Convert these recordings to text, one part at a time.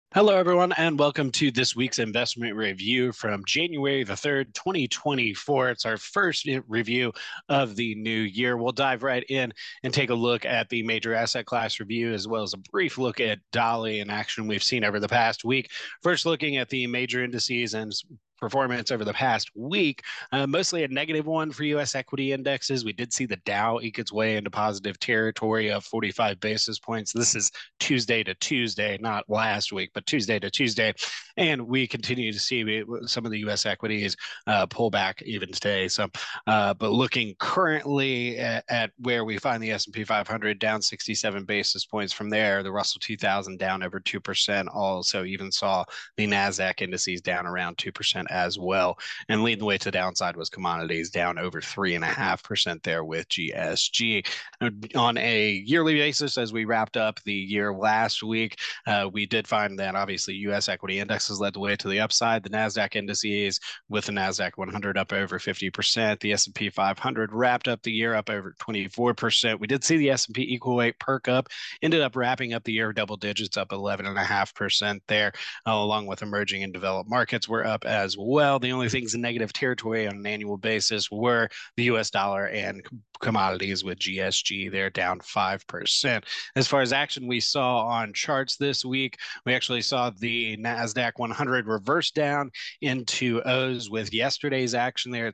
Hello, everyone, and welcome to this week's investment review from January the 3rd, 2024. It's our first review of the new year. We'll dive right in and take a look at the major asset class review, as well as a brief look at Dolly in action we've seen over the past week. First, looking at the major indices and performance over the past week, mostly a negative one for U.S. equity indexes. We did see the Dow eke its way into positive territory of 45 basis points. This is Tuesday to Tuesday, not last week, but Tuesday to Tuesday. And we continue to see some of the U.S. equities pull back even today. But looking currently at where we find the S&P 500 down 67 basis points from there, the Russell 2000 down over 2%. Also even saw the NASDAQ indices down around 2% as well. And leading the way to the downside was commodities down over 3.5% there with GSG. On a yearly basis, as we wrapped up the year last week, we did find that obviously U.S. equity indexes led the way to the upside. The NASDAQ indices with the NASDAQ 100 up over 50%. The S&P 500 wrapped up the year up over 24%. We did see the S&P equal weight perk up, ended up wrapping up the year double digits up 11.5% there, along with emerging and developed markets were up as well. The only things in negative territory on an annual basis were the US dollar and commodities with GSG. They're down 5%. As far as action we saw on charts this week, we actually saw the NASDAQ 100 reverse down into O's with yesterday's action there at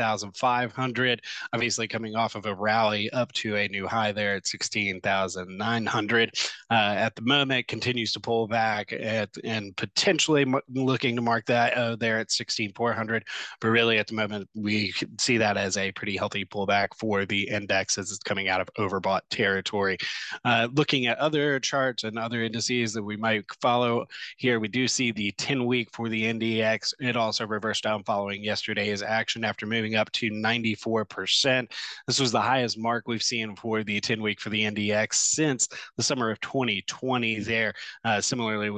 16,500, obviously coming off of a rally up to a new high there at 16,900. At the moment, continues to pull back and potentially looking to mark that there at 16,400. But really, at the moment, we see that as a pretty healthy pullback for the index as it's coming out of overbought territory. Looking at other charts and other indices that we might follow here, we do see the 10-week for the NDX. It also reversed down following yesterday's action after moving up to 94%. This was the highest mark we've seen for the 10-week for the NDX since the summer of 2020 there. Similarly,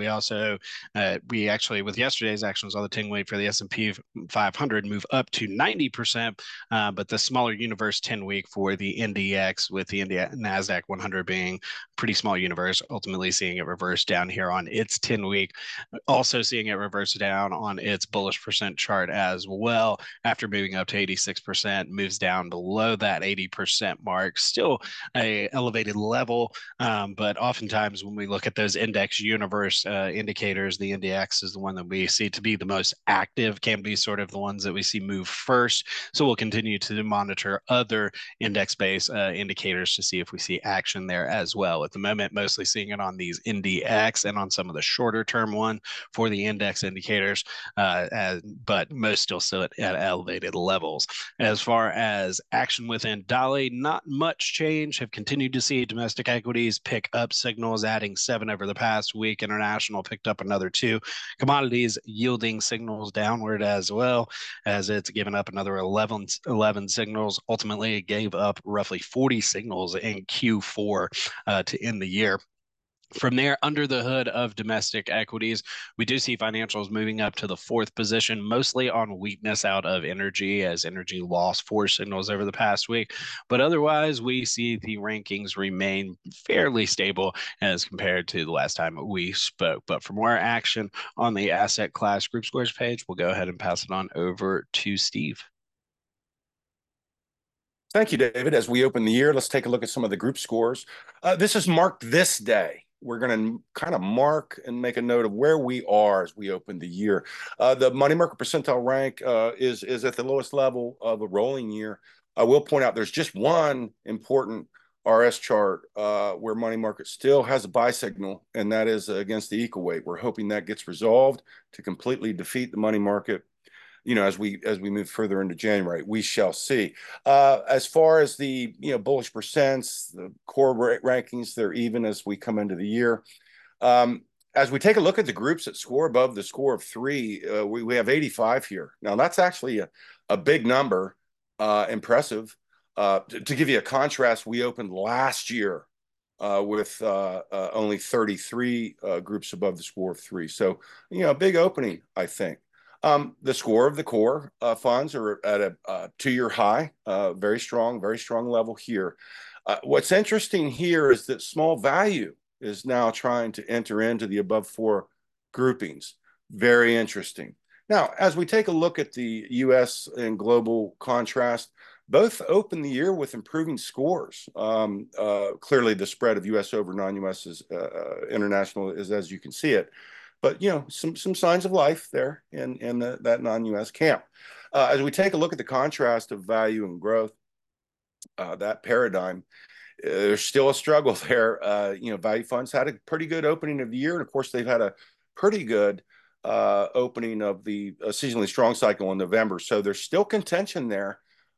we actually, with yesterday's action, saw the 10-week for the S&P 500 move up to 90%, but the smaller universe 10-week for the NDX with the NASDAQ 100 being pretty small universe, ultimately seeing it reverse down here on its 10-week, also seeing it reverse down on its bullish percent chart as well. After moving up to 86%, moves down below that 80% mark. Still a elevated level, but oftentimes when we look at those index universe indicators, the NDX is the one that we see to be the most active, can be sort of the ones that we see move first. So we'll continue to monitor other index-based indicators to see if we see action there as well. At the moment, mostly seeing it on these NDX and on some of the shorter term one for the index indicators, but most still sit at elevated levels. As far as action within Dolly, not much change. Have continued to see domestic equities pick up signals, adding 7 over the past week. International picked up another 2. Commodities yielding signals downward as well, as it's given up another 11 signals. Ultimately, it gave up roughly 40 signals in Q4 to end the year. From there, under the hood of domestic equities, we do see financials moving up to the 4th position, mostly on weakness out of energy, as energy lost 4 signals over the past week. But otherwise, we see the rankings remain fairly stable as compared to the last time we spoke. But for more action on the asset class group scores page, we'll go ahead and pass it on over to Steve. Thank you, David. As we open the year, let's take a look at some of the group scores. This is marked this day. We're going to kind of mark and make a note of where we are as we open the year. The money market percentile rank is at the lowest level of a rolling year. I will point out there's just one important RS chart where money market still has a buy signal, and that is against the equal weight. We're hoping that gets resolved to completely defeat the money market. As we move further into January, we shall see. As far as the bullish percents, the core rankings, they're even as we come into the year. As we take a look at the groups that score above the score of 3, we have 85 here. Now that's actually a big number, impressive. To give you a contrast, we opened last year with only 33 groups above the score of 3. So a big opening, I think. The score of the core funds are at a 2-year high, very strong level here. What's interesting here is that small value is now trying to enter into the above 4 groupings. Very interesting. Now, as we take a look at the US and global contrast, both open the year with improving scores. Clearly, the spread of US over non US is international, is as you can see it. But some signs of life there in that non US camp. As we take a look at the contrast of value and growth, that paradigm, there's still a struggle there. Value funds had a pretty good opening of the year, and of course, they've had a pretty good opening of the seasonally strong cycle in November. So there's still contention there.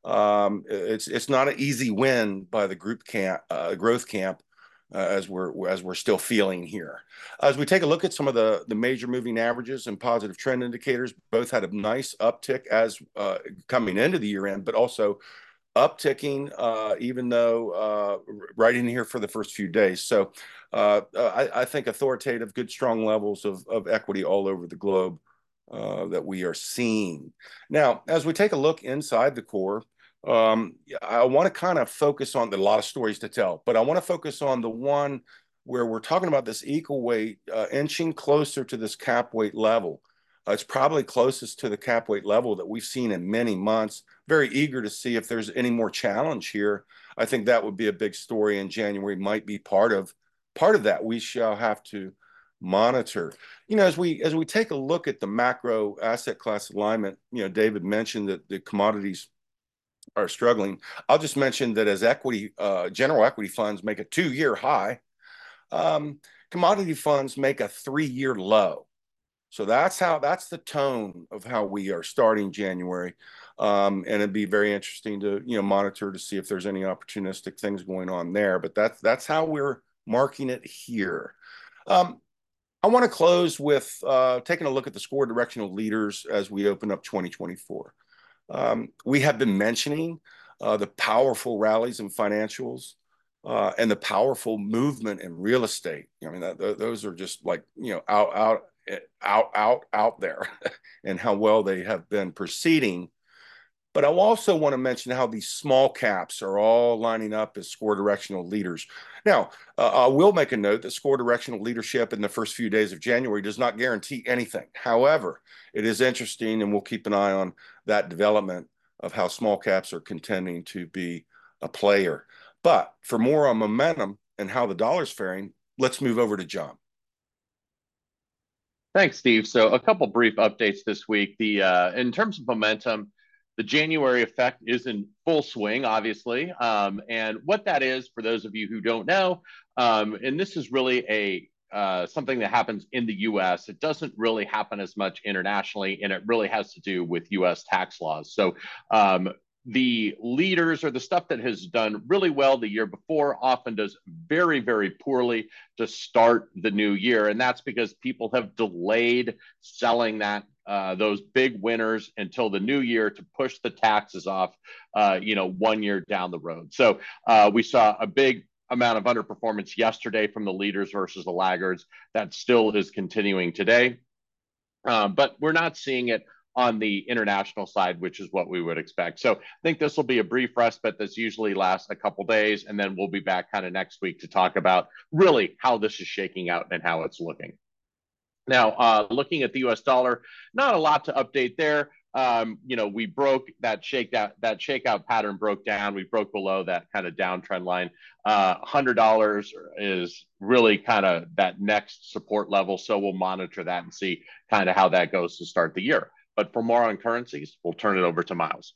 It's not an easy win by the growth camp, as we're still feeling here. As we take a look at some of the major moving averages and positive trend indicators, both had a nice uptick as coming into the year end, but also upticking, even though right in here for the first few days. So I think authoritative, good, strong levels of equity all over the globe that we are seeing. Now, as we take a look inside the core, I want to kind of focus on a lot of stories to tell, but I want to focus on the one where we're talking about this equal weight inching closer to this cap weight level. It's probably closest to the cap weight level that we've seen in many months. Very eager to see if there's any more challenge here. I think that would be a big story, and January might be part of that. We shall have to monitor. As we take a look at the macro asset class alignment, David mentioned that the commodities are struggling. I'll just mention that as general equity funds make a 2-year high, commodity funds make a 3-year low. So that's the tone of how we are starting January. And it'd be very interesting to monitor to see if there's any opportunistic things going on there. But that's how we're marking it here. I want to close with taking a look at the score directional leaders as we open up 2024. We have been mentioning the powerful rallies in financials and the powerful movement in real estate. I mean, those are just like out there and how well they have been proceeding. But I also want to mention how these small caps are all lining up as score directional leaders. Now, I will make a note that score directional leadership in the first few days of January does not guarantee anything. However, it is interesting, and we'll keep an eye on that development of how small caps are contending to be a player. But for more on momentum and how the dollar's faring, let's move over to John. Thanks, Steve. So a couple brief updates this week. In terms of momentum, the January effect is in full swing, obviously. And what that is, for those of you who don't know, and this is really something that happens in the US. It doesn't really happen as much internationally, and it really has to do with US tax laws. So the leaders, or the stuff that has done really well the year before, often does very, very poorly to start the new year. And that's because people have delayed selling those big winners until the new year to push the taxes off, 1 year down the road. So we saw a big amount of underperformance yesterday from the leaders versus the laggards. That still is continuing today. But we're not seeing it on the international side, which is what we would expect. So I think this will be a brief respite that's usually lasts a couple days, and then we'll be back kind of next week to talk about really how this is shaking out and how it's looking. Now, looking at the US dollar, not a lot to update there. We broke that shakeout pattern broke down. We broke below that kind of downtrend line. $100 is really kind of that next support level. So we'll monitor that and see kind of how that goes to start the year. But for more on currencies, we'll turn it over to Miles.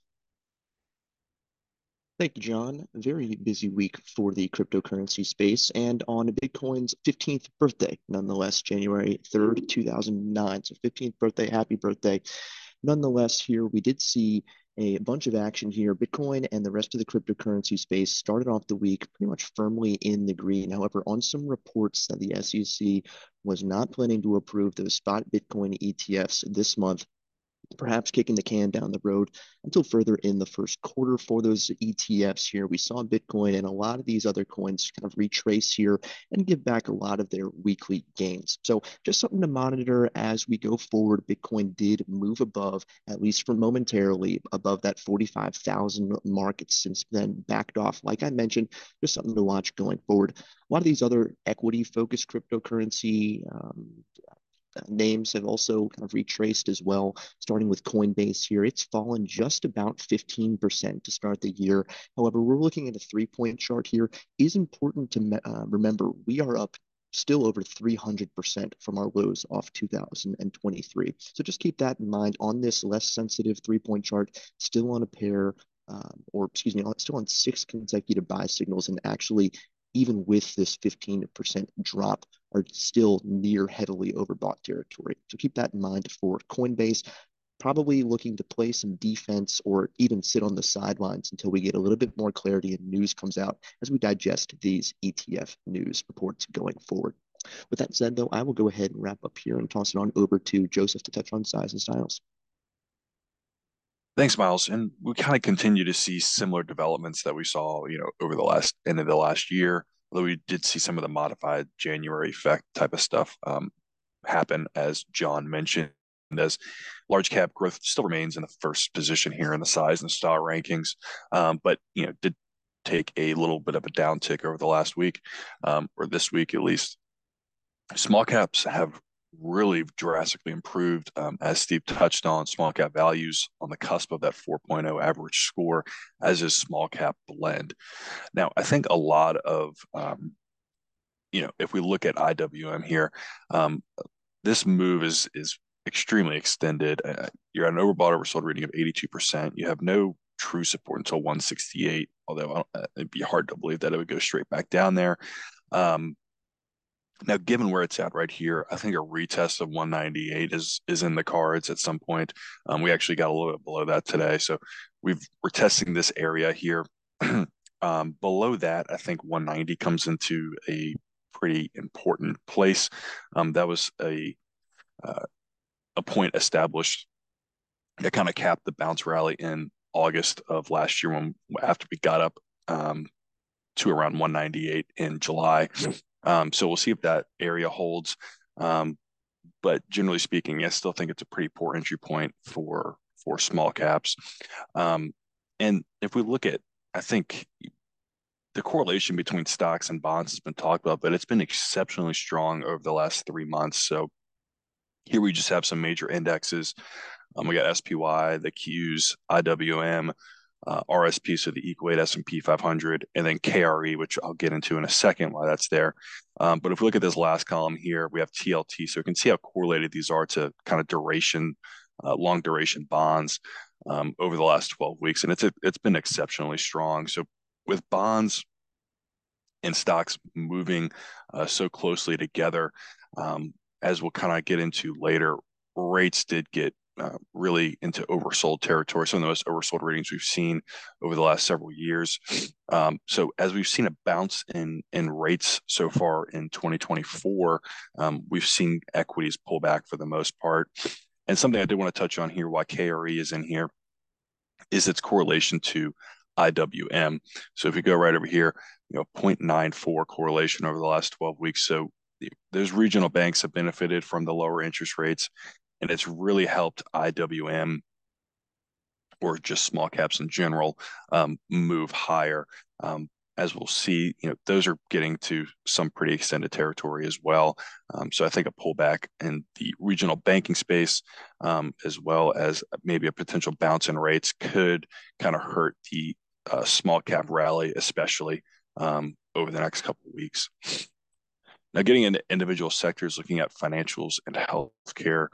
Thank you, John. A very busy week for the cryptocurrency space, and on Bitcoin's 15th birthday, nonetheless, January 3rd, 2009. So 15th birthday, happy birthday. Nonetheless, here we did see a bunch of action here. Bitcoin and the rest of the cryptocurrency space started off the week pretty much firmly in the green. However, on some reports that the SEC was not planning to approve those spot Bitcoin ETFs this month, perhaps kicking the can down the road until further in the first quarter for those ETFs here. We saw Bitcoin and a lot of these other coins kind of retrace here and give back a lot of their weekly gains. So just something to monitor as we go forward. Bitcoin did move above, at least for momentarily, above that 45,000 mark. It's since then backed off. Like I mentioned, just something to watch going forward. A lot of these other equity-focused cryptocurrency names have also kind of retraced as well, starting with Coinbase here. It's fallen just about 15% to start the year. However, we're looking at a 3-point chart here. It is important to remember we are up still over 300% from our lows off 2023. So just keep that in mind on this less sensitive 3-point chart, still on a pair, or excuse me, still on 6 consecutive buy signals, and actually, even with this 15% drop, are still near heavily overbought territory. So keep that in mind for Coinbase. Probably looking to play some defense or even sit on the sidelines until we get a little bit more clarity and news comes out as we digest these ETF news reports going forward. With that said, though, I will go ahead and wrap up here and toss it on over to Joseph to touch on size and styles. Thanks, Miles. And we kind of continue to see similar developments that we saw, over the end of the last year, although we did see some of the modified January effect type of stuff happen, as John mentioned, as large cap growth still remains in the first position here in the size and style rankings, but did take a little bit of a downtick over the last week, or this week at least. Small caps have really drastically improved, as Steve touched on. Small cap values on the cusp of that 4.0 average score, as is small cap blend. Now, I think a lot of if we look at IWM here, this move is extremely extended. You're at an overbought oversold reading of 82%. You have no true support until 168, although it'd be hard to believe that it would go straight back down there. Now, given where it's at right here, I think a retest of 198 is in the cards at some point. We actually got a little bit below that today, so we're testing this area here. Below that, I think 190 comes into a pretty important place. That was a point established that kind of capped the bounce rally in August of last year, after we got up to around 198 in July. So we'll see if that area holds. But generally speaking, I still think it's a pretty poor entry point for small caps. And if we look at, I think the correlation between stocks and bonds has been talked about, but it's been exceptionally strong over the last 3 months. So here we just have some major indexes. We got SPY, the Qs, IWM, RSP, so the equal weight S&P 500, and then KRE, which I'll get into in a second why that's there. But if we look at this last column here, we have TLT, so we can see how correlated these are to kind of duration, long duration bonds over the last 12 weeks, and it's been exceptionally strong. So with bonds and stocks moving so closely together, as we'll kind of get into later, rates did get really into oversold territory, some of the most oversold ratings we've seen over the last several years. So as we've seen a bounce in rates so far in 2024, we've seen equities pull back for the most part. And something I did want to touch on here, why KRE is in here, is its correlation to IWM. So if we go right over here, 0.94 correlation over the last 12 weeks. So those regional banks have benefited from the lower interest rates, and it's really helped IWM, or just small caps in general, move higher. As we'll see, those are getting to some pretty extended territory as well. So I think a pullback in the regional banking space, as well as maybe a potential bounce in rates, could kind of hurt the small cap rally, especially over the next couple of weeks. Now, getting into individual sectors, looking at financials and healthcare,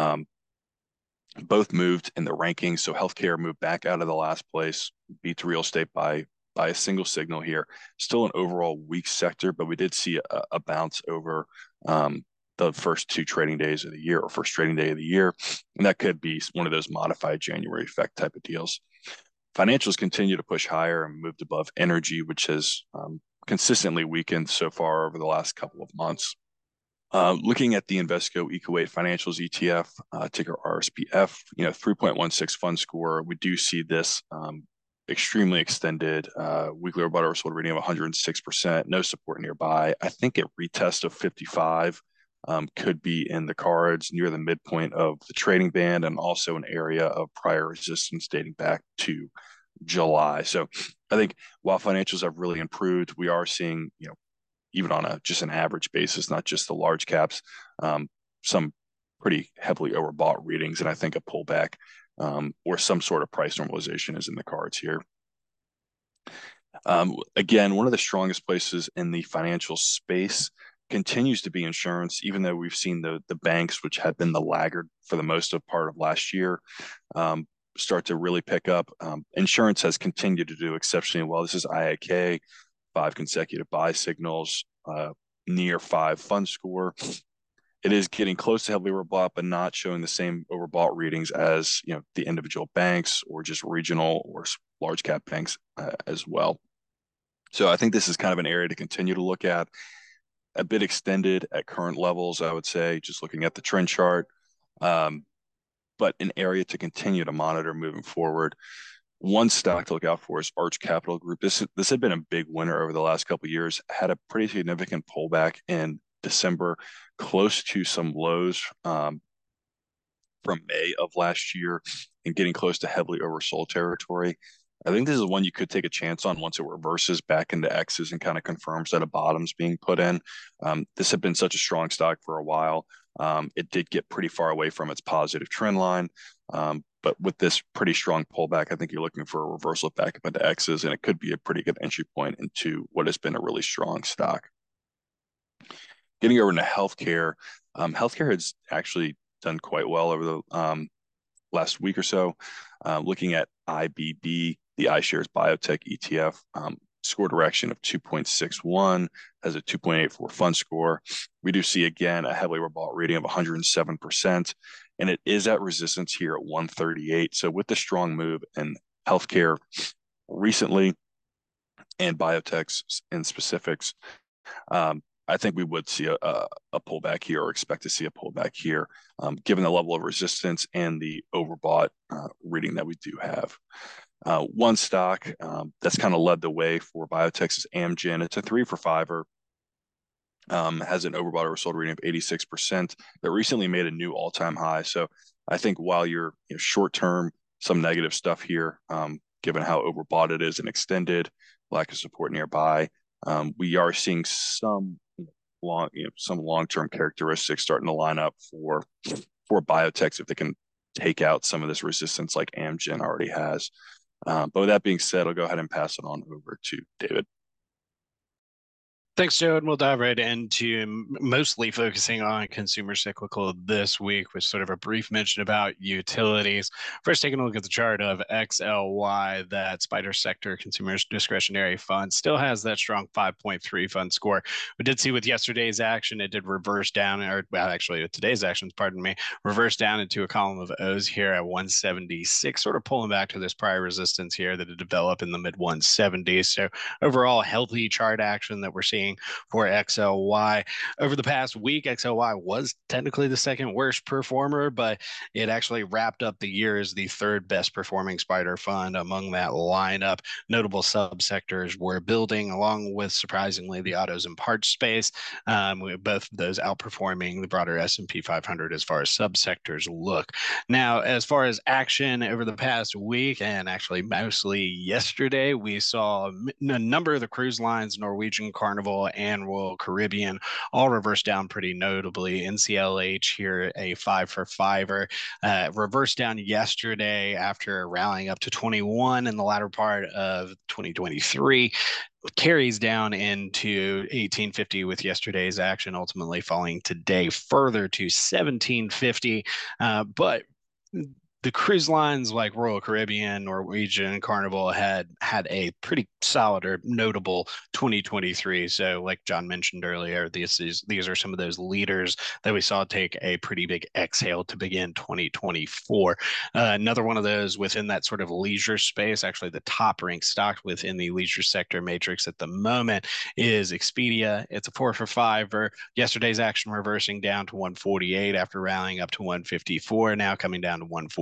both moved in the rankings. So healthcare moved back out of the last place, beats real estate by a single signal here. Still an overall weak sector, but we did see a bounce over the first 2 trading days of the year, or first trading day of the year. And that could be one of those modified January effect type of deals. Financials continue to push higher and moved above energy, which has consistently weakened so far over the last couple of months. Looking at the Invesco EcoWeight Financials ETF, ticker RSPF, 3.16 fund score, we do see this extremely extended weekly overbought oversold reading of 106%, no support nearby. I think a retest of 55 could be in the cards near the midpoint of the trading band, and also an area of prior resistance dating back to July. So I think while financials have really improved, we are seeing, even on just an average basis, not just the large caps, some pretty heavily overbought readings, and I think a pullback or some sort of price normalization is in the cards here. Again, one of the strongest places in the financial space continues to be insurance, even though we've seen the banks, which had been the laggard for the most of part of last year, start to really pick up. Insurance has continued to do exceptionally well. This is IAK, 5 consecutive buy signals, near 5 fund score. It is getting close to heavily overbought, but not showing the same overbought readings as the individual banks or just regional or large cap banks as well. So I think this is kind of an area to continue to look at. A bit extended at current levels, I would say, just looking at the trend chart, but an area to continue to monitor moving forward. One stock to look out for is Arch Capital Group. This had been a big winner over the last couple of years, had a pretty significant pullback in December, close to some lows from May of last year and getting close to heavily oversold territory. I think this is one you could take a chance on once it reverses back into X's and kind of confirms that a bottom's being put in. This had been such a strong stock for a while. It did get pretty far away from its positive trend line. But with this pretty strong pullback, I think you're looking for a reversal back up into X's, and it could be a pretty good entry point into what has been a really strong stock. Getting over into healthcare, healthcare has actually done quite well over the last week or so. Looking at IBB, the iShares Biotech ETF, score direction of 2.61, has a 2.84 fund score. We do see, again, a heavily overbought rating of 107%, and it is at resistance here at 138. So with the strong move in healthcare recently and biotechs in specifics, I think we would see a pullback here, or expect to see a pullback here, given the level of resistance and the overbought reading that we do have. One stock that's kind of led the way for biotechs is Amgen. It's a 3 for 5er. Has an overbought or sold reading of 86%, that recently made a new all-time high. So I think while you're short-term, some negative stuff here, given how overbought it is and extended, lack of support nearby, we are seeing some long-term characteristics starting to line up for biotechs if they can take out some of this resistance like Amgen already has. But with that being said, I'll go ahead and pass it on over to David. Thanks, Joe, and we'll dive right into mostly focusing on consumer cyclical this week with sort of a brief mention about utilities. First, taking a look at the chart of XLY, that spider sector consumer discretionary fund still has that strong 5.3 fund score. We did see with yesterday's action, it did reverse down, or well, actually today's actions, pardon me, reverse down into a column of O's here at 176, sort of pulling back to this prior resistance here that had developed in the mid 170s. So overall, healthy chart action that we're seeing for XLY. Over the past week, XLY was technically the second worst performer, but it actually wrapped up the year as the third best performing spider fund among that lineup. Notable subsectors were building, along with, surprisingly, the autos and parts space, with both those outperforming the broader S&P 500 as far as subsectors look. Now, as far as action over the past week, and actually mostly yesterday, we saw a number of the cruise lines, Norwegian, Carnival, and Royal Caribbean, all reversed down pretty notably. NCLH here, a 5 for 5er, reversed down yesterday after rallying up to 21 in the latter part of 2023. Carries down into 1850 with yesterday's action, ultimately falling today further to 1750. But the cruise lines like Royal Caribbean, Norwegian, Carnival had a pretty solid or notable 2023. So like John mentioned earlier, these are some of those leaders that we saw take a pretty big exhale to begin 2024. Another one of those within that sort of leisure space, actually the top ranked stock within the leisure sector matrix at the moment is Expedia. It's a 4 for 5er. Yesterday's action reversing down to 148 after rallying up to 154, now coming down to 140.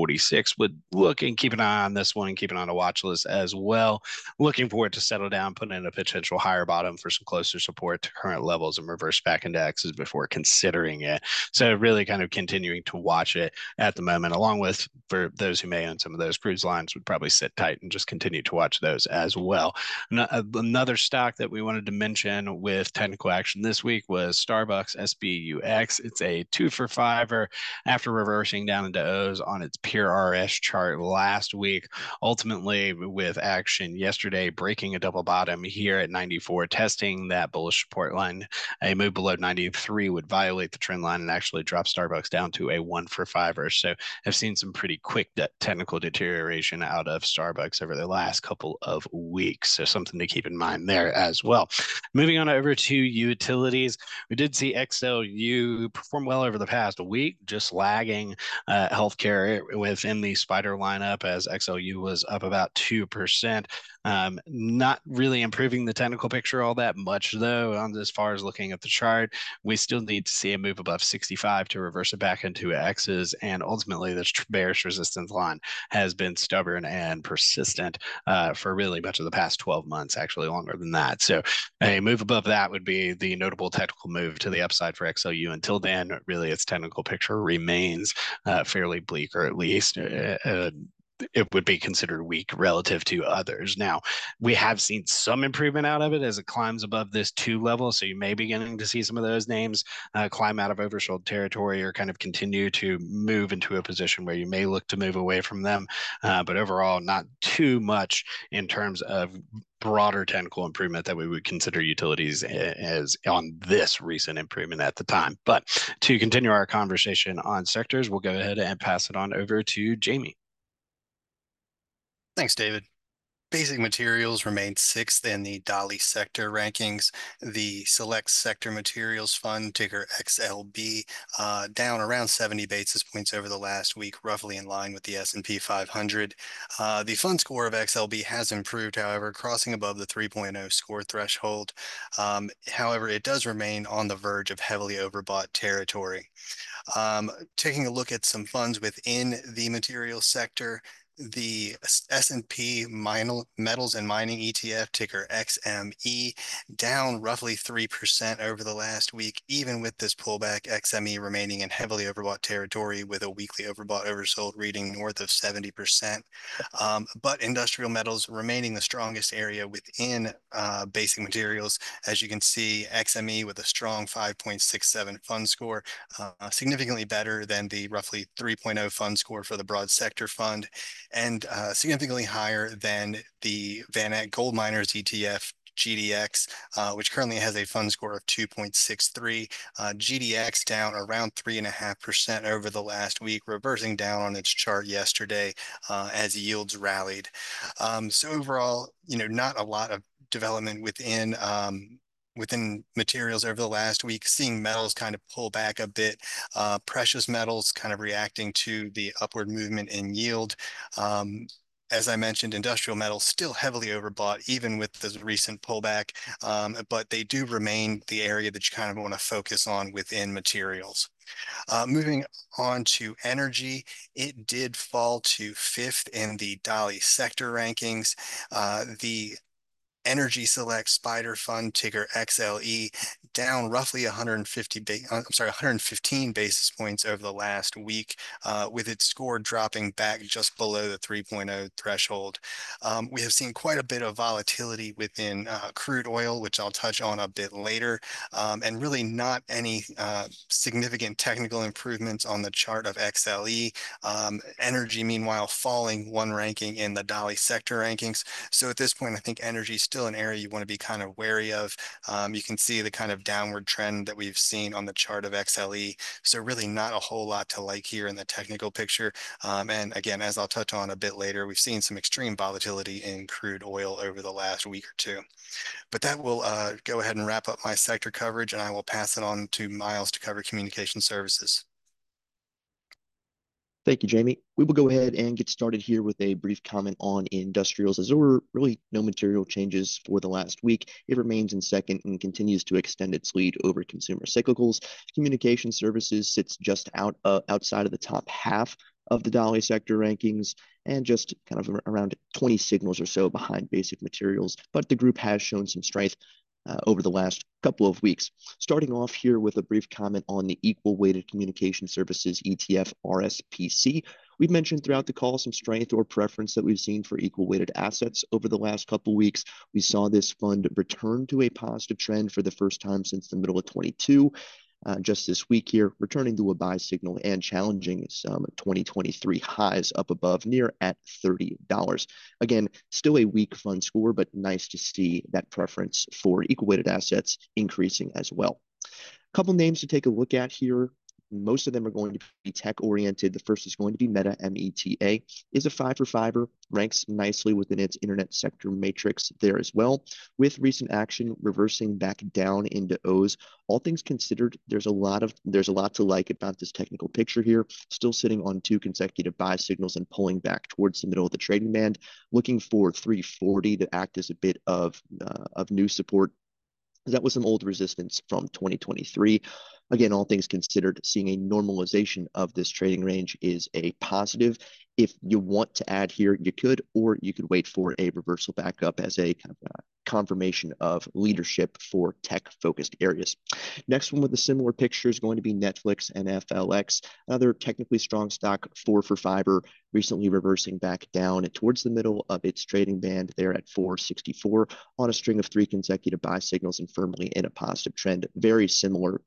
46 would look, and keep an eye on this one and keep it on a watch list as well. Looking for it to settle down, put in a potential higher bottom for some closer support to current levels and reverse back into X's before considering it. So really kind of continuing to watch it at the moment, along with, for those who may own some of those cruise lines, would probably sit tight and just continue to watch those as well. Another stock that we wanted to mention with technical action this week was Starbucks SBUX. It's a 2 for 5er after reversing down into O's on its peer RS chart last week. Ultimately, with action yesterday, breaking a double bottom here at 94, testing that bullish support line. A move below 93 would violate the trend line and actually drop Starbucks down to a 1 for 5er. So I've seen some pretty quick technical deterioration out of Starbucks over the last couple of weeks. So something to keep in mind there as well. Moving on over to utilities, we did see XLU perform well over the past week, just lagging healthcare within the spider lineup as XLU was up about 2%. Not really improving the technical picture all that much, though, on as far as looking at the chart. We still need to see a move above 65 to reverse it back into X's, and ultimately this bearish resistance line has been stubborn and persistent for really much of the past 12 months, actually longer than that. So a move above that would be the notable technical move to the upside for XLU. Until then, really its technical picture remains fairly bleak, or at least it would be considered weak relative to others. Now, we have seen some improvement out of it as it climbs above this 2 level. So you may be beginning to see some of those names climb out of oversold territory or kind of continue to move into a position where you may look to move away from them. But overall, not too much in terms of broader technical improvement that we would consider utilities as on this recent improvement at the time. But to continue our conversation on sectors, we'll go ahead and pass it on over to Jamie. Thanks, David. Basic materials remained 6th in the DALI sector rankings. The Select Sector Materials Fund, ticker XLB, down around 70 basis points over the last week, roughly in line with the S&P 500. The fund score of XLB has improved, however, crossing above the 3.0 score threshold. However, it does remain on the verge of heavily overbought territory. Taking a look at some funds within the materials sector, the S&P Metals and Mining ETF, ticker XME, down roughly 3% over the last week. Even with this pullback, XME remaining in heavily overbought territory with a weekly overbought oversold reading north of 70%. But industrial metals remaining the strongest area within basic materials. As you can see, XME with a strong 5.67 fund score, significantly better than the roughly 3.0 fund score for the broad sector fund, and significantly higher than the Van Eck Gold Miners ETF, GDX, which currently has a fund score of 2.63. GDX down around 3.5% over the last week, reversing down on its chart yesterday as yields rallied. So overall, not a lot of development within materials over the last week, seeing metals kind of pull back a bit, precious metals kind of reacting to the upward movement in yield. As I mentioned, industrial metals still heavily overbought, even with this recent pullback, but they do remain the area that you kind of want to focus on within materials. Moving on to energy, it did fall to 5th in the DALI sector rankings. The Energy Select Spider Fund, ticker XLE, down roughly 115 basis points over the last week, with its score dropping back just below the 3.0 threshold. We have seen quite a bit of volatility within crude oil, which I'll touch on a bit later, and really not any significant technical improvements on the chart of XLE. Energy, meanwhile, falling 1 ranking in the DALI sector rankings. So at this point, I think energy is still an area you want to be kind of wary of. You can see the kind of downward trend that we've seen on the chart of XLE. So really not a whole lot to like here in the technical picture. And again, as I'll touch on a bit later, we've seen some extreme volatility in crude oil over the last week or two. But that will go ahead and wrap up my sector coverage, and I will pass it on to Miles to cover communication services. Thank you, Jamie. We will go ahead and get started here with a brief comment on industrials, as there were really no material changes for the last week. It remains in second and continues to extend its lead over consumer cyclicals. Communication services sits just outside of the top half of the Dolly sector rankings, and just kind of around 20 signals or so behind basic materials. But the group has shown some strength over the last couple of weeks. Starting off here with a brief comment on the Equal Weighted Communication Services ETF RSPC. We've mentioned throughout the call some strength or preference that we've seen for equal weighted assets over the last couple of weeks. We saw this fund return to a positive trend for the first time since the middle of 22. Just this week here, returning to a buy signal and challenging some 2023 highs up above near at $30. Again, still a weak fund score, but nice to see that preference for equal weighted assets increasing as well. A couple names to take a look at here. Most of them are going to be tech oriented. The first is going to be Meta, META, is a 5 for 5er, ranks nicely within its internet sector matrix there as well. With recent action reversing back down into O's, all things considered, there's a lot to like about this technical picture here. Still sitting on 2 consecutive buy signals and pulling back towards the middle of the trading band, looking for 340 to act as a bit of new support. That was some old resistance from 2023. Again, all things considered, seeing a normalization of this trading range is a positive. If you want to add here, you could, or you could wait for a reversal back up as a kind of confirmation of leadership for tech-focused areas. Next one with a similar picture is going to be Netflix and FLX, another technically strong stock, 4 for 5er, recently reversing back down towards the middle of its trading band there at 464 on a string of 3 consecutive buy signals and firmly in a positive trend. Very similar,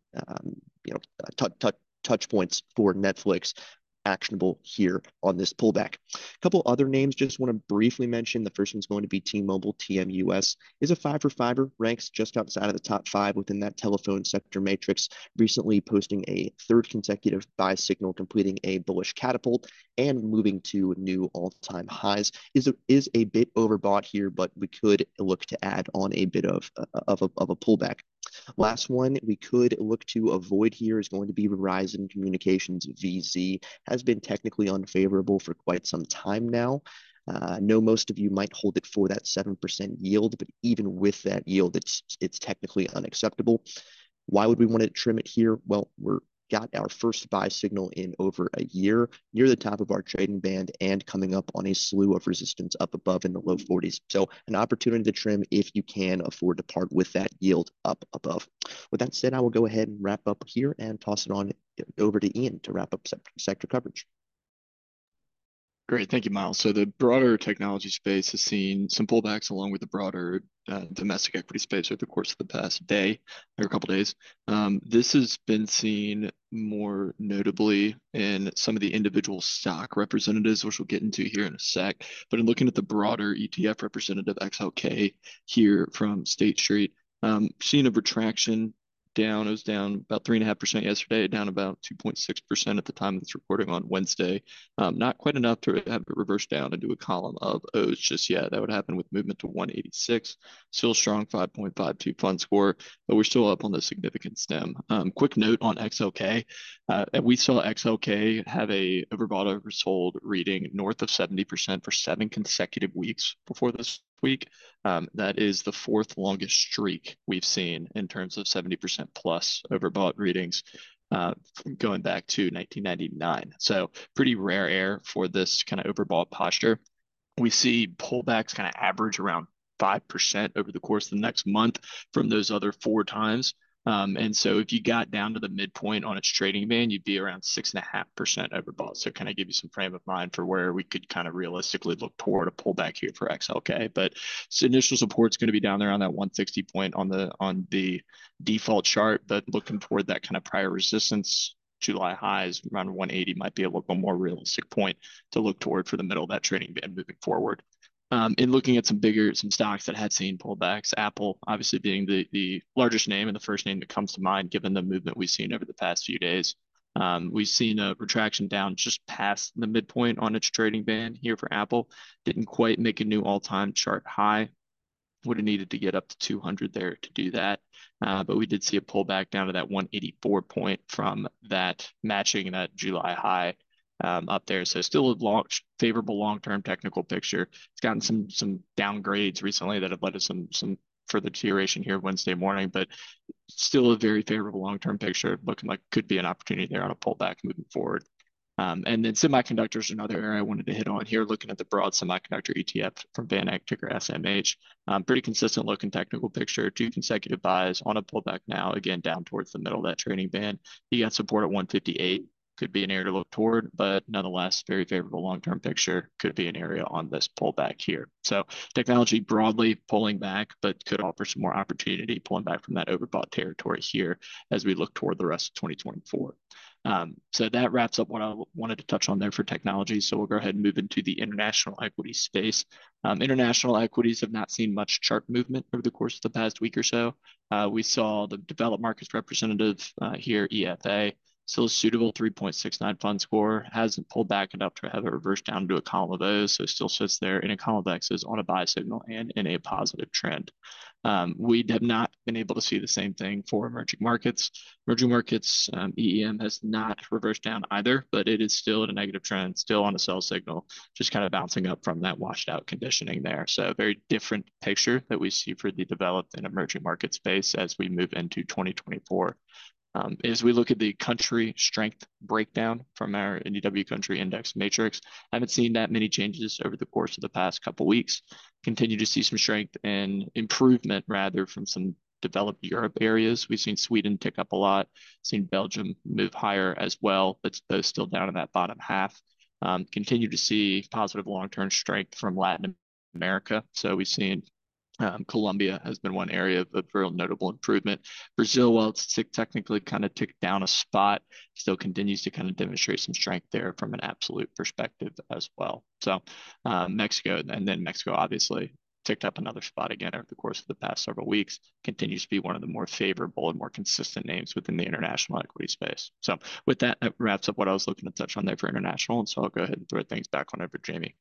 touch points for Netflix actionable here on this pullback. A couple other names just want to briefly mention. The first one's going to be T-Mobile. TMUS is a 5 for 5er, ranks just outside of the top 5 within that telephone sector matrix, recently posting a 3rd consecutive buy signal, completing a bullish catapult and moving to new all-time highs. Is a bit overbought here, but we could look to add on a bit of a pullback. Last one we could look to avoid here is going to be Verizon Communications. VZ has been technically unfavorable for quite some time now. I know most of you might hold it for that 7% yield, but even with that yield, it's technically unacceptable. Why would we want to trim it here? Well, we're got our first buy signal in over a year, near the top of our trading band and coming up on a slew of resistance up above in the low 40s. So an opportunity to trim if you can afford to part with that yield up above. With that said, I will go ahead and wrap up here and toss it on over to Ian to wrap up sector coverage. Great. Thank you, Miles. So the broader technology space has seen some pullbacks along with the broader domestic equity space over the course of the past day or a couple days. This has been seen more notably in some of the individual stock representatives, which we'll get into here in a sec. But in looking at the broader ETF representative XLK here from State Street, seeing a retraction down. It was down about 3.5% yesterday, down about 2.6% at the time of this recording on Wednesday. Not quite enough to have it reverse down into a column of O's just yet. That would happen with movement to 186. Still strong 5.52 fund score, but we're still up on the significant stem. Quick note on XLK. We saw XLK have a overbought oversold reading north of 70% for 7 consecutive weeks before this week. That is the 4th longest streak we've seen in terms of 70% plus overbought readings going back to 1999. So pretty rare air for this kind of overbought posture. We see pullbacks kind of average around 5% over the course of the next month from those other 4 times. And so if you got down to the midpoint on its trading band, you'd be around 6.5% overbought. So kind of give you some frame of mind for where we could kind of realistically look toward a pullback here for XLK. But so initial support's going to be down there on that 160 point on the default chart, but looking toward that kind of prior resistance. July highs around 180 might be a little more realistic point to look toward for the middle of that trading band moving forward. In looking at some stocks that had seen pullbacks, Apple obviously being the largest name and the first name that comes to mind given the movement we've seen over the past few days. We've seen a retraction down just past the midpoint on its trading band here for Apple. Didn't quite make a new all-time chart high. Would have needed to get up to 200 there to do that. But we did see a pullback down to that 184 point from that, matching that July high. Up there. So still a favorable long-term technical picture. It's gotten some downgrades recently that have led to some further deterioration here Wednesday morning, but still a very favorable long-term picture, looking like could be an opportunity there on a pullback moving forward. And then semiconductors, another area I wanted to hit on here, looking at the broad semiconductor ETF from VanEck, ticker SMH. Pretty consistent looking technical picture, 2 consecutive buys on a pullback now, again, down towards the middle of that trading band. You got support at 158. Could be an area to look toward, but nonetheless, very favorable long-term picture. Could be an area on this pullback here. So technology broadly pulling back, but could offer some more opportunity pulling back from that overbought territory here as we look toward the rest of 2024. So that wraps up what I wanted to touch on there for technology. So we'll go ahead and move into the international equity space. International equities have not seen much chart movement over the course of the past week or so. We saw the developed markets representative here, EFA, still a suitable 3.69 fund score, hasn't pulled back enough to have it reverse down to a column of O's, so still sits there in a column of X's on a buy signal and in a positive trend. We have not been able to see the same thing for emerging markets. Emerging markets, EEM has not reversed down either, but it is still at a negative trend, still on a sell signal, just kind of bouncing up from that washed out conditioning there. So a very different picture that we see for the developed and emerging market space as we move into 2024. As we look at the country strength breakdown from our NDW country index matrix, I haven't seen that many changes over the course of the past couple of weeks. Continue to see some strength and improvement rather from some developed Europe areas. We've seen Sweden tick up a lot, seen Belgium move higher as well, but those still down in that bottom half. Continue to see positive long-term strength from Latin America. So we've seen Colombia has been one area of real notable improvement. Brazil, while it's technically kind of ticked down a spot, still continues to kind of demonstrate some strength there from an absolute perspective as well. So Mexico, and then Mexico obviously ticked up another spot again over the course of the past several weeks, continues to be one of the more favorable and more consistent names within the international equity space. So with that, that wraps up what I was looking to touch on there for international. And so I'll go ahead and throw things back on over to Jamie.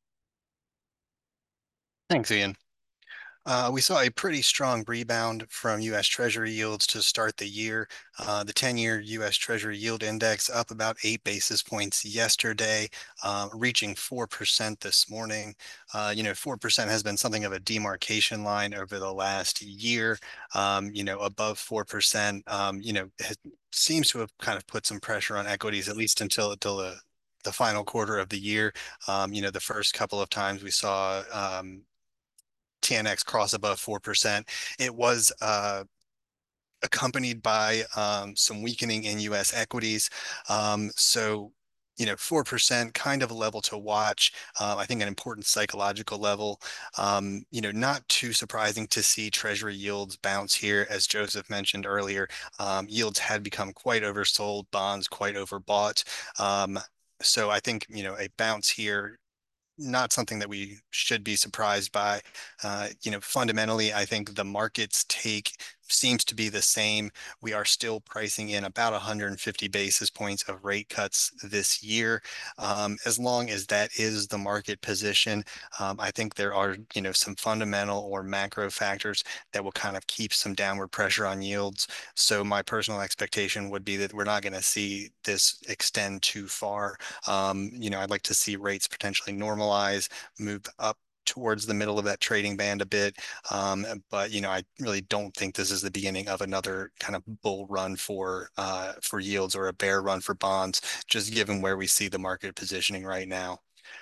Thanks, Ian. We saw a pretty strong rebound from U.S. Treasury yields to start the year. The 10-year U.S. Treasury yield index up about 8 basis points yesterday, reaching 4% this morning. 4% has been something of a demarcation line over the last year. Above 4%, seems to have kind of put some pressure on equities, at least until the final quarter of the year. The first couple of times we saw TNX cross above 4%. It was accompanied by some weakening in U.S. equities. So 4% kind of a level to watch. I think an important psychological level. Not too surprising to see Treasury yields bounce here. As Joseph mentioned earlier, yields had become quite oversold, bonds quite overbought. So I think, a bounce here, not something that we should be surprised by. Fundamentally, I think the market's take seems to be the same. We are still pricing in about 150 basis points of rate cuts this year. As long as that is the market position, I think there are, some fundamental or macro factors that will kind of keep some downward pressure on yields. So my personal expectation would be that we're not going to see this extend too far. I'd like to see rates potentially normalize, move up towards the middle of that trading band a bit. But I really don't think this is the beginning of another kind of bull run for yields or a bear run for bonds, just given where we see the market positioning right now.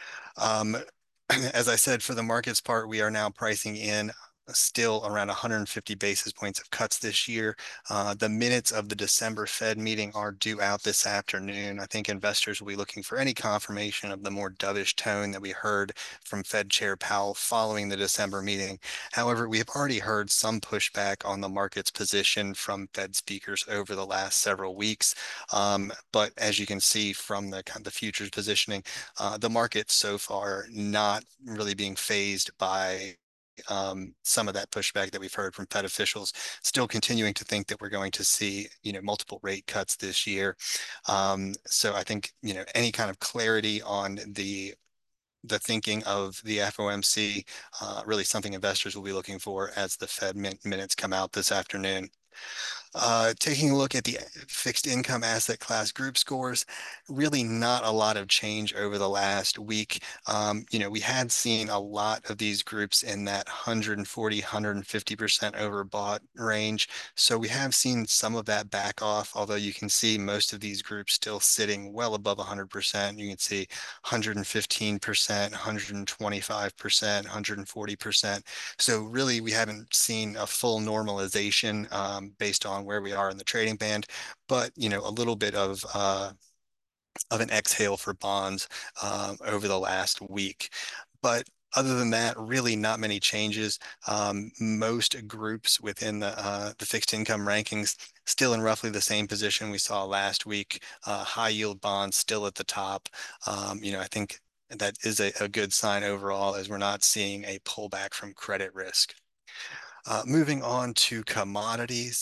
As I said, for the markets part, we are now pricing in still around 150 basis points of cuts this year. The minutes of the December Fed meeting are due out this afternoon. I think investors will be looking for any confirmation of the more dovish tone that we heard from Fed Chair Powell following the December meeting. However, we have already heard some pushback on the market's position from Fed speakers over the last several weeks. But as you can see from the futures positioning, the market so far not really being phased by some of that pushback that we've heard from Fed officials, still continuing to think that we're going to see, multiple rate cuts this year. So I think, any kind of clarity on the thinking of the FOMC, really something investors will be looking for as the Fed minutes come out this afternoon. Taking a look at the fixed income asset class group scores, really not a lot of change over the last week. We had seen a lot of these groups in that 140, 150% overbought range. So we have seen some of that back off, although you can see most of these groups still sitting well above 100%. You can see 115%, 125%, 140%. So really, we haven't seen a full normalization based on where we are in the trading band, but a little bit of an exhale for bonds over the last week. But other than that, really not many changes. Most groups within the fixed income rankings still in roughly the same position we saw last week. High yield bonds still at the top. I think that is a good sign overall, as we're not seeing a pullback from credit risk. Moving on to commodities.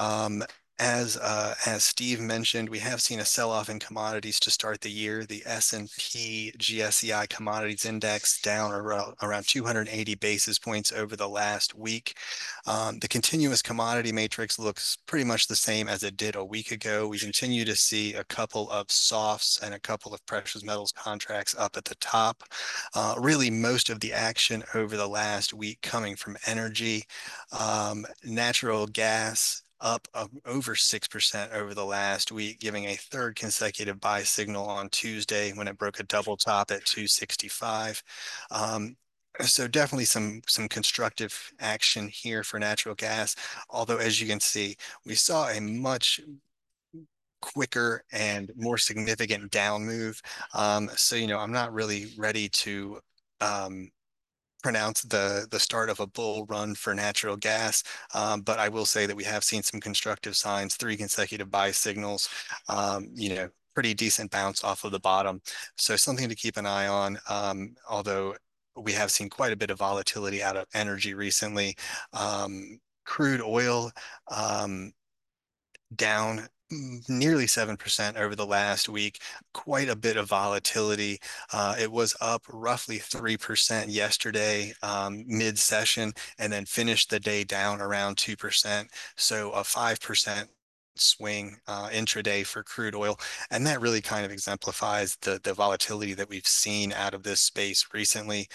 As Steve mentioned, we have seen a sell-off in commodities to start the year. The S&P GSCI Commodities Index down around 280 basis points over the last week. The continuous commodity matrix looks pretty much the same as it did a week ago. We continue to see a couple of softs and a couple of precious metals contracts up at the top. Really, most of the action over the last week coming from energy. Natural gas up over 6% over the last week, giving a third consecutive buy signal on Tuesday when it broke a double top at 265. So definitely some constructive action here for natural gas. Although, as you can see, we saw a much quicker and more significant down move. So, I'm not really ready to pronounce the start of a bull run for natural gas, but I will say that we have seen some constructive signs, 3 consecutive buy signals, pretty decent bounce off of the bottom. So something to keep an eye on, although we have seen quite a bit of volatility out of energy recently. Crude oil down nearly 7% over the last week, quite a bit of volatility. It was up roughly 3% yesterday, mid-session, and then finished the day down around 2%. So a 5% swing intraday for crude oil. And that really kind of exemplifies the volatility that we've seen out of this space recently.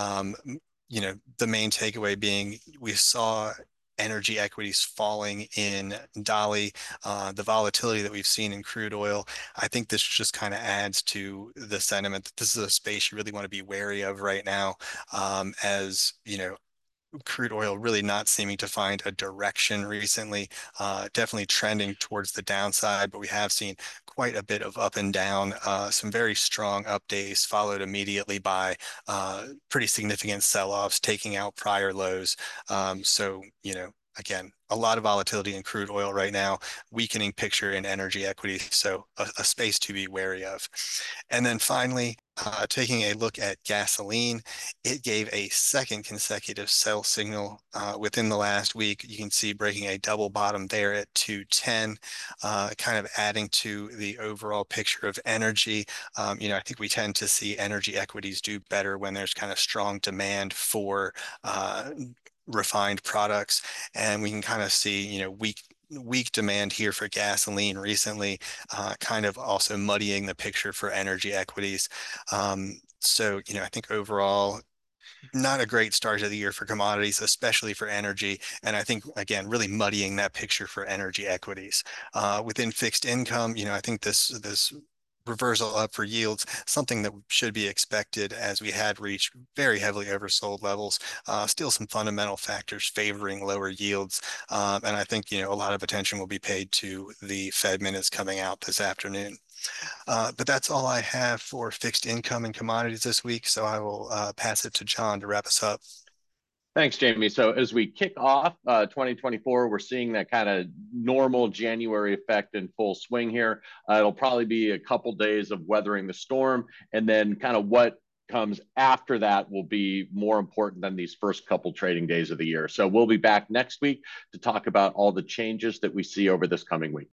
The main takeaway being we saw energy equities falling in Dolly, the volatility that we've seen in crude oil. I think this just kind of adds to the sentiment that this is a space you really want to be wary of right now, as crude oil really not seeming to find a direction recently, definitely trending towards the downside, but we have seen quite a bit of up and down, some very strong up days followed immediately by pretty significant sell-offs, taking out prior lows. So, again, a lot of volatility in crude oil right now, weakening picture in energy equities, so a space to be wary of. And then finally, taking a look at gasoline, it gave a second consecutive sell signal within the last week. You can see breaking a double bottom there at 210, kind of adding to the overall picture of energy. I think we tend to see energy equities do better when there's kind of strong demand for refined products, and we can kind of see weak demand here for gasoline recently, kind of also muddying the picture for energy equities. So I think overall not a great start to the year for commodities, especially for energy. And I think, again, really muddying that picture for energy equities. Within fixed income, I think this reversal up for yields, something that should be expected as we had reached very heavily oversold levels. Still some fundamental factors favoring lower yields. And I think, a lot of attention will be paid to the Fed minutes coming out this afternoon. But that's all I have for fixed income and commodities this week. So I will pass it to John to wrap us up. Thanks, Jamie. So as we kick off 2024, we're seeing that kind of normal January effect in full swing here. It'll probably be a couple days of weathering the storm, and then kind of what comes after that will be more important than these first couple trading days of the year. So we'll be back next week to talk about all the changes that we see over this coming week.